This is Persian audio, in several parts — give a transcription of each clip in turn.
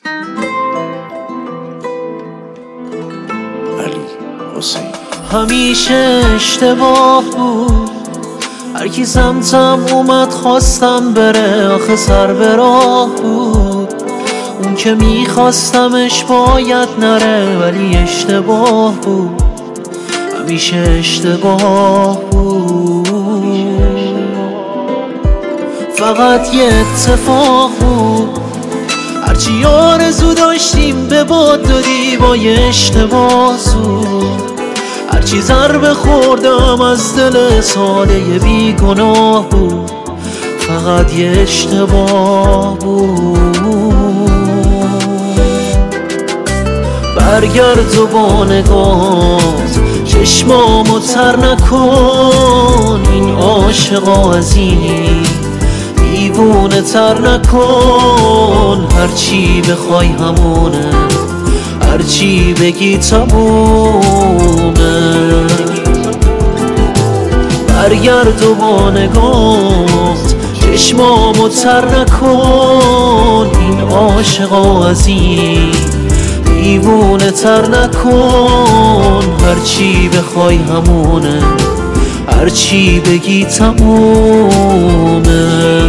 علی حسین. همیشه اشتباه بود، هر کی سمتم اومد خواستم بره، آخه سر به راه بود. اون که میخواستمش باید نره، ولی اشتباه بود، همیشه اشتباه بود. فقط یه اتفاق بود، هرچی آرزو داشتیم به باد دادی با یه اشتباه زود. هرچی ضربه خوردم از دل ساده بیگناه بود، فقط یه اشتباه بود. برگرد و با نگات چشمامو تر نکن، این عاشقا از این دیوونه تر نکن. هرچی بخوای همونه، هرچی بگی تمومه. برگرد و با نگات چشمامو تر نکن، این عاشقا از این دیوونه تر نکن. هرچی بخوای همونه، هرچی بگی تمومه.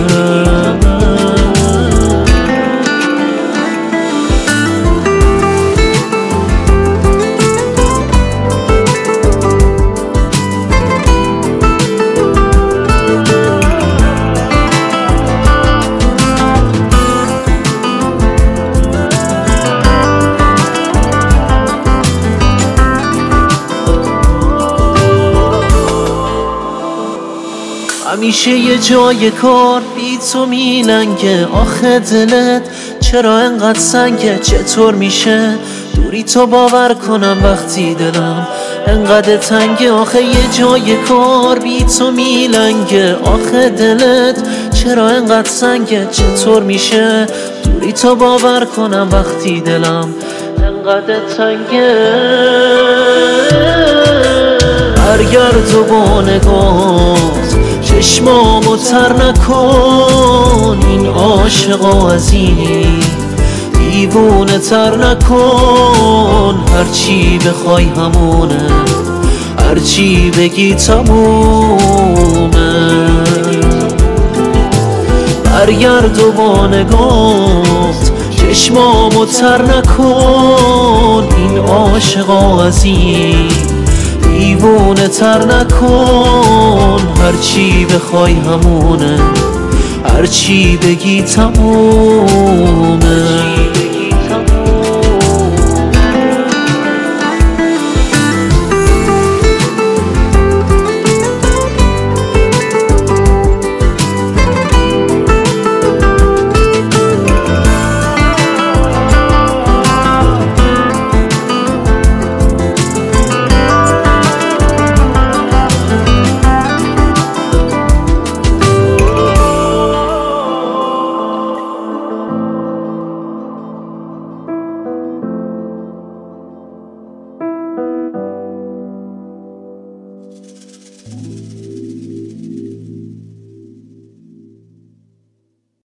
همیشه یه جای کار بی تو میلنگه، آخه دلت چرا انقدر سنگه؟ چطور میشه دوری تو باور کنم وقتی دلم انقدر تنگه؟ آخه یه جای کار بی تو میلنگه، آخه دلت چرا انقدر سنگه؟ چطور میشه دوری تو باور کنم وقتی دلم انقدر تنگه؟ برگرد و با نگات چشمامو تر نکن، این عاشقا از این دیوونه تر نکن. هرچی بخوای همونه، هرچی بگی تمومه. برگرد و با نگات چشمامو تر نکن، این عاشقا از این دیوونه تر نکن. هرچی بخوای همونه، هرچی بگی تمومه.